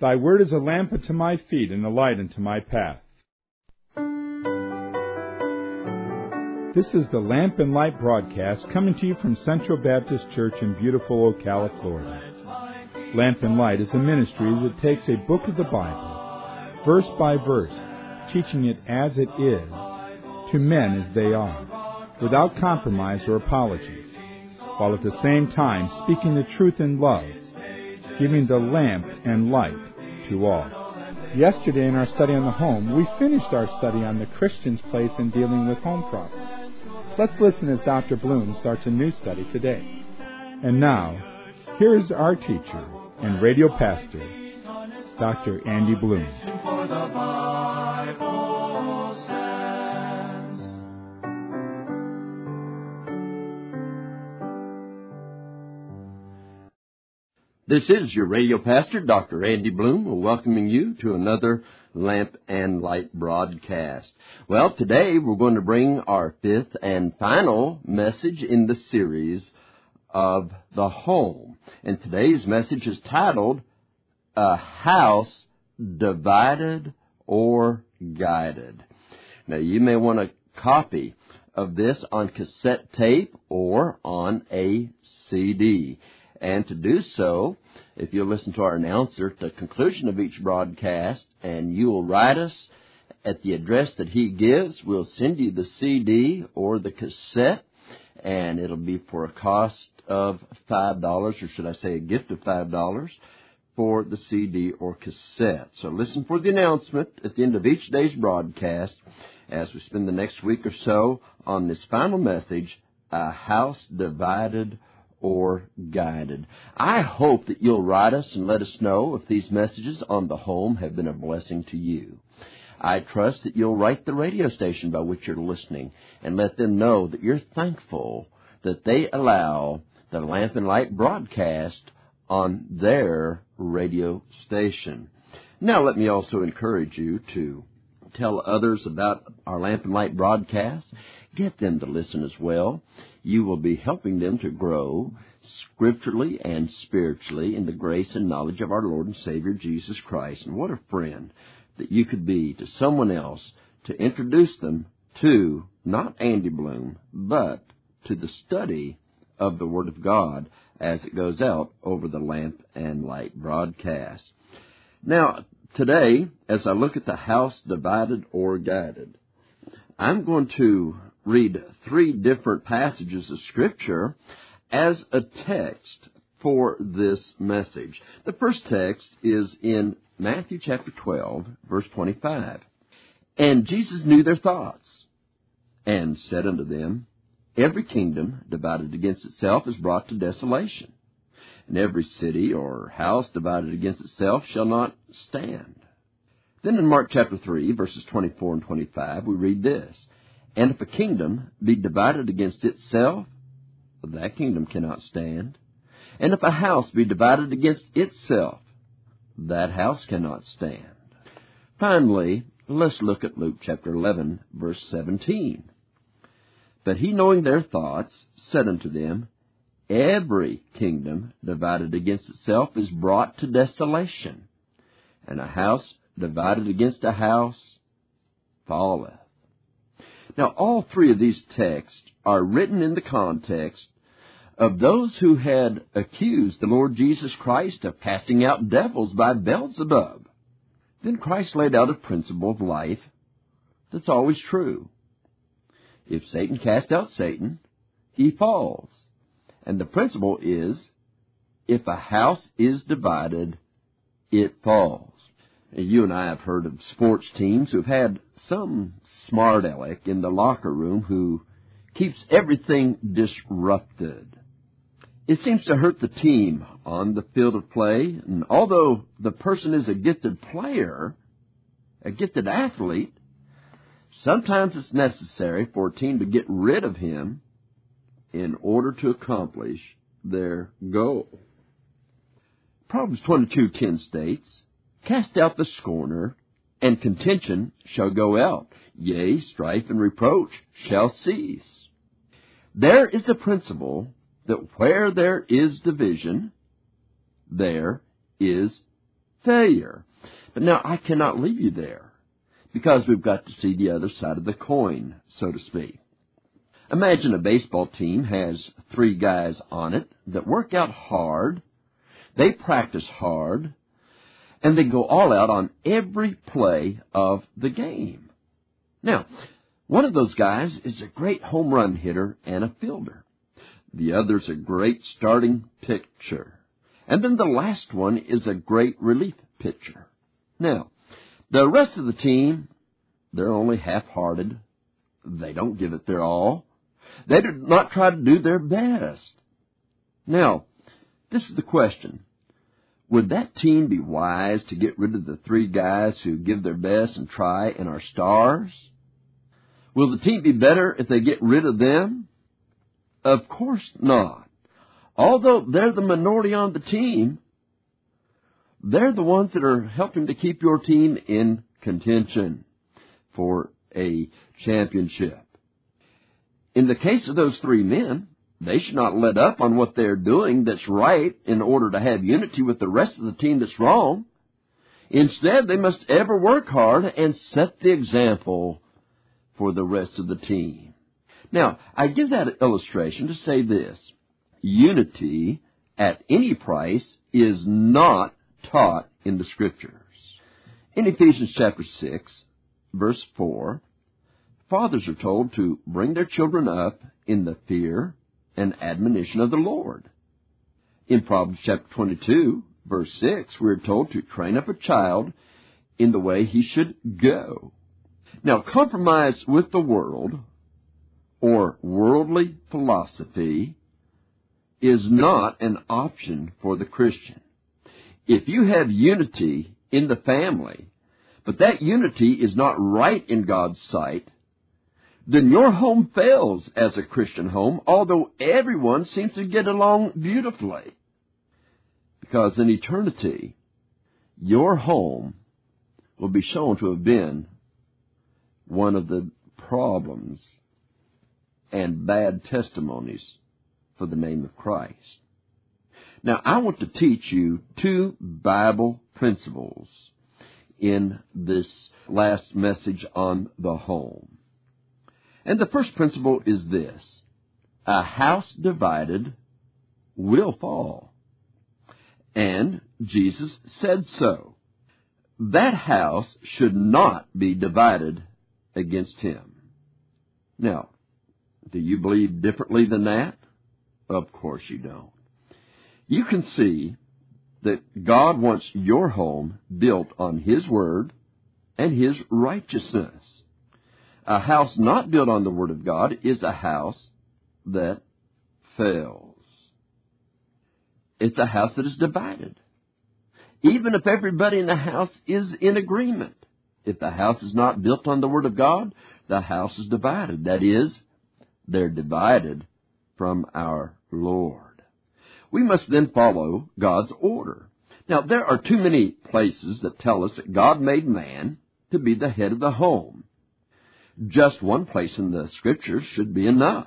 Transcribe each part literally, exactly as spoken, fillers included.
Thy word is a lamp unto my feet and a light unto my path. This is the Lamp and Light broadcast coming to you from Central Baptist Church in beautiful Ocala, Florida. Lamp and Light is a ministry that takes a book of the Bible, verse by verse, teaching it as it is, to men as they are, without compromise or apologies, while at the same time speaking the truth in love, giving the lamp and light to all. Yesterday in our study on the home, we finished our study on the Christian's place in dealing with home problems. Let's listen as Doctor Bloom starts a new study today. And now, here is our teacher and radio pastor, Doctor Andy Bloom. This is your radio pastor, Doctor Andy Bloom, welcoming you to another Lamp and Light broadcast. Well, today we're going to bring our fifth and final message in the series of the home. And today's message is titled, A House Divided or Guided. Now, you may want a copy of this on cassette tape or on a C D. And to do so, if you'll listen to our announcer at the conclusion of each broadcast, and you will write us at the address that he gives, we'll send you the C D or the cassette, and it'll be for a cost of five dollars, or should I say a gift of five dollars, for the C D or cassette. So listen for the announcement at the end of each day's broadcast as we spend the next week or so on this final message, A House Divided or Guided. I hope that you'll write us and let us know if these messages on the home have been a blessing to you. I trust that you'll write the radio station by which you're listening and let them know that you're thankful that they allow the Lamp and Light broadcast on their radio station. Now let me also encourage you to tell others about our Lamp and Light broadcast. Get them to listen as well. You will be helping them to grow scripturally and spiritually in the grace and knowledge of our Lord and Savior, Jesus Christ. And what a friend that you could be to someone else to introduce them to not Andy Bloom, but to the study of the Word of God as it goes out over the Lamp and Light broadcast. Now, today, as I look at the house divided or guided, I'm going to read three different passages of Scripture as a text for this message. The first text is in Matthew chapter twelve, verse twenty-five. And Jesus knew their thoughts, and said unto them, Every kingdom divided against itself is brought to desolation, and every city or house divided against itself shall not stand. Then in Mark chapter three, verses twenty-four and twenty-five, we read this, And if a kingdom be divided against itself, that kingdom cannot stand. And if a house be divided against itself, that house cannot stand. Finally, let's look at Luke chapter eleven, verse seventeen. But he, knowing their thoughts, said unto them, Every kingdom divided against itself is brought to desolation, and a house divided against a house falleth. Now, all three of these texts are written in the context of those who had accused the Lord Jesus Christ of casting out devils by Beelzebub. Then Christ laid out a principle of life that's always true. If Satan casts out Satan, he falls. And the principle is, if a house is divided, it falls. You and I have heard of sports teams who've had some smart aleck in the locker room who keeps everything disrupted. It seems to hurt the team on the field of play, and although the person is a gifted player, a gifted athlete, sometimes it's necessary for a team to get rid of him in order to accomplish their goal. Proverbs twenty-two ten states, Cast out the scorner, and contention shall go out. Yea, strife and reproach shall cease. There is a principle that where there is division, there is failure. But now I cannot leave you there, because we've got to see the other side of the coin, so to speak. Imagine a baseball team has three guys on it that work out hard, they practice hard, and they go all out on every play of the game. Now, one of those guys is a great home run hitter and a fielder. The other's a great starting pitcher. And then the last one is a great relief pitcher. Now, the rest of the team, they're only half-hearted. They don't give it their all. They do not try to do their best. Now, this is the question. Would that team be wise to get rid of the three guys who give their best and try and are stars? Will the team be better if they get rid of them? Of course not. Although they're the minority on the team, they're the ones that are helping to keep your team in contention for a championship. In the case of those three men, they should not let up on what they're doing that's right in order to have unity with the rest of the team that's wrong. Instead, they must ever work hard and set the example for the rest of the team. Now, I give that illustration to say this. Unity at any price is not taught in the Scriptures. In Ephesians chapter six, verse four, fathers are told to bring their children up in the fear and admonition of the Lord. In Proverbs chapter twenty-two, verse six, we're told to train up a child in the way he should go. Now, compromise with the world or worldly philosophy is not an option for the Christian. If you have unity in the family, but that unity is not right in God's sight, then your home fails as a Christian home, although everyone seems to get along beautifully. Because in eternity, your home will be shown to have been one of the problems and bad testimonies for the name of Christ. Now, I want to teach you two Bible principles in this last message on the home. And the first principle is this: a house divided will fall. And Jesus said so. That house should not be divided against him. Now, do you believe differently than that? Of course you don't. You can see that God wants your home built on His Word and His righteousness. A house not built on the Word of God is a house that fails. It's a house that is divided. Even if everybody in the house is in agreement, if the house is not built on the Word of God, the house is divided. That is, they're divided from our Lord. We must then follow God's order. Now, there are too many places that tell us that God made man to be the head of the home. Just one place in the Scriptures should be enough.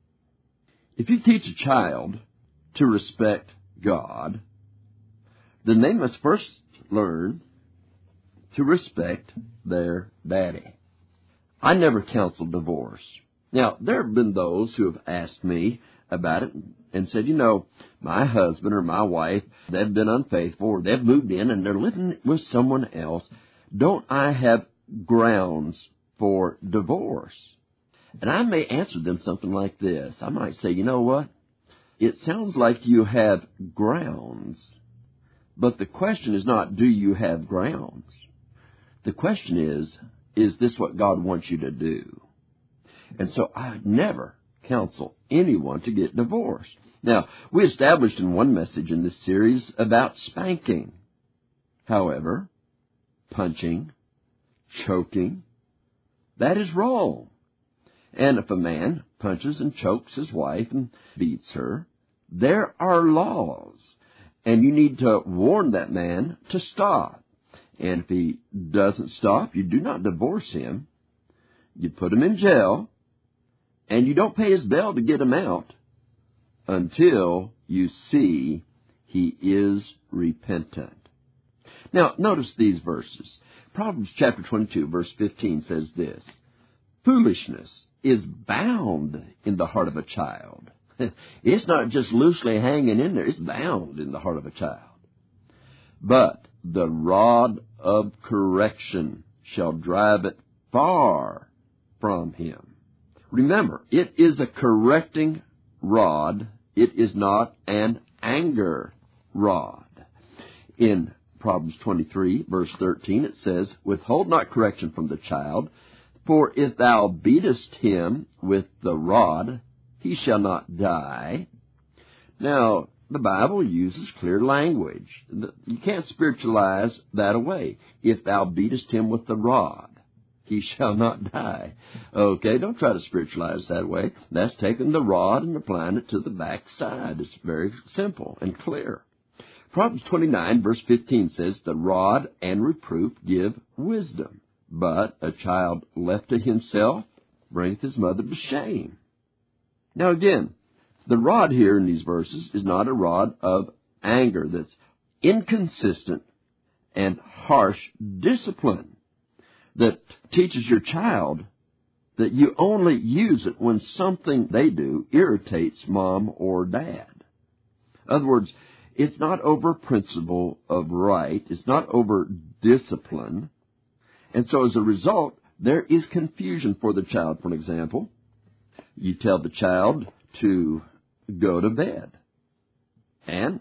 If you teach a child to respect God, then they must first learn to respect their daddy. I never counsel divorce. Now, there have been those who have asked me about it and said, you know, my husband or my wife, they've been unfaithful, or they've moved in and they're living with someone else. Don't I have grounds for divorce? And I may answer them something like this. I might say, you know what? It sounds like you have grounds, but the question is not, do you have grounds? The question is, is this what God wants you to do? And so I never counsel anyone to get divorced. Now, we established in one message in this series about spanking. However, punching, choking, that is wrong. And if a man punches and chokes his wife and beats her, there are laws. And you need to warn that man to stop. And if he doesn't stop, you do not divorce him. You put him in jail, and you don't pay his bail to get him out until you see he is repentant. Now, notice these verses. Proverbs chapter twenty-two, verse fifteen says this, foolishness is bound in the heart of a child. It's not just loosely hanging in there. It's bound in the heart of a child. But the rod of correction shall drive it far from him. Remember, it is a correcting rod. It is not an anger rod. In Proverbs twenty-three, verse thirteen, it says, withhold not correction from the child, for if thou beatest him with the rod, he shall not die. Now, the Bible uses clear language. You can't spiritualize that away. If thou beatest him with the rod, he shall not die. Okay, don't try to spiritualize that way. That's taking the rod and applying it to the backside. It's very simple and clear. Proverbs twenty-nine, verse fifteen says, the rod and reproof give wisdom, but a child left to himself bringeth his mother to shame. Now again, the rod here in these verses is not a rod of anger that's inconsistent and harsh discipline that teaches your child that you only use it when something they do irritates mom or dad. In other words, it's not over principle of right. It's not over discipline. And so as a result, there is confusion for the child. For example, you tell the child to go to bed. And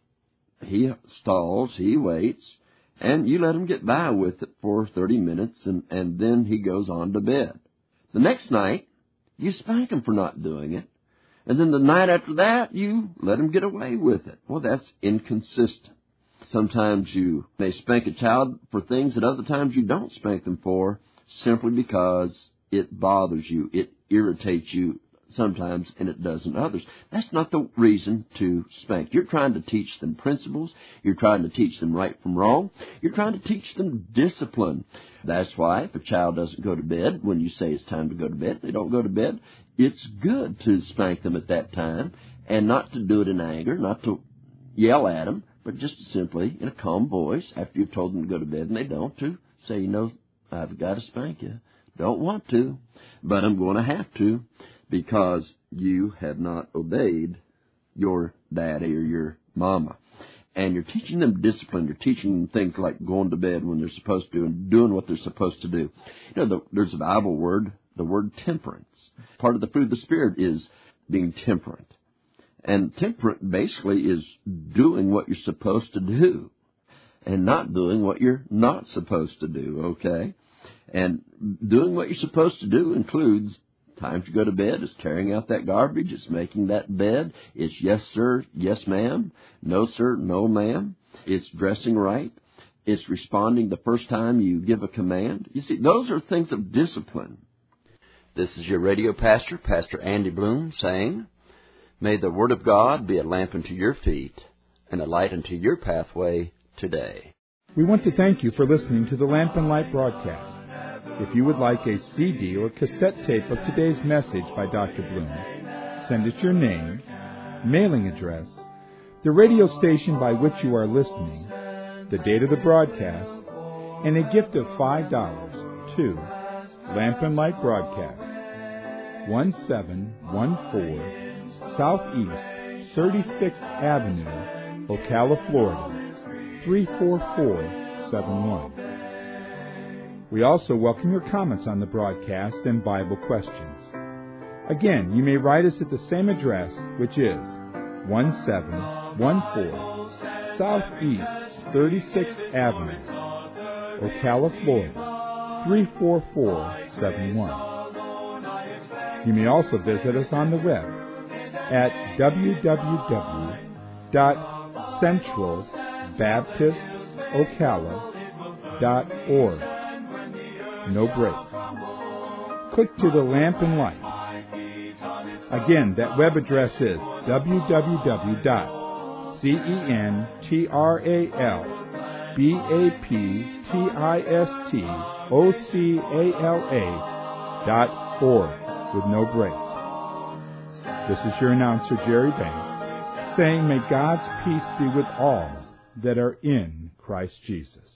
he stalls, he waits, and you let him get by with it for thirty minutes, and, and then he goes on to bed. The next night, you spank him for not doing it. And then the night after that, you let him get away with it. Well, that's inconsistent. Sometimes you may spank a child for things that other times you don't spank them for, simply because it bothers you, it irritates you sometimes, and it doesn't others. That's not the reason to spank. You're trying to teach them principles. You're trying to teach them right from wrong. You're trying to teach them discipline. That's why if a child doesn't go to bed, when you say it's time to go to bed, they don't go to bed, it's good to spank them at that time, and not to do it in anger, not to yell at them, but just simply in a calm voice, after you've told them to go to bed and they don't, to say, you know, I've got to spank you. Don't want to, but I'm going to have to, because you have not obeyed your daddy or your mama. And you're teaching them discipline. You're teaching them things like going to bed when they're supposed to and doing what they're supposed to do. You know, the, there's a Bible word, the word temperance. Part of the fruit of the Spirit is being temperate. And temperate basically is doing what you're supposed to do and not doing what you're not supposed to do, okay? And doing what you're supposed to do includes time to go to bed, it's carrying out that garbage, it's making that bed, it's yes sir, yes ma'am, no sir, no ma'am, it's dressing right, it's responding the first time you give a command. You see, those are things of discipline. This is your radio pastor, Pastor Andy Bloom, saying, may the Word of God be a lamp unto your feet and a light unto your pathway today. We want to thank you for listening to the Lamp and Light broadcast. If you would like a C D or cassette tape of today's message by Doctor Bloom, send us your name, mailing address, the radio station by which you are listening, the date of the broadcast, and a gift of five dollars to Lamp and Light Broadcast, one seven one four Southeast thirty-sixth Avenue, Ocala, Florida, three four four seven one. We also welcome your comments on the broadcast and Bible questions. Again, you may write us at the same address, which is one seven one four Southeast thirty-sixth Avenue, Ocala, Florida, three four four seven one. You may also visit us on the web at w w w dot central baptist ocala dot org. No breaks. Click to the Lamp and Light. Again, that web address is w w w dot central baptist ocala dot org with no breaks. This is your announcer, Jerry Banks, saying may God's peace be with all that are in Christ Jesus.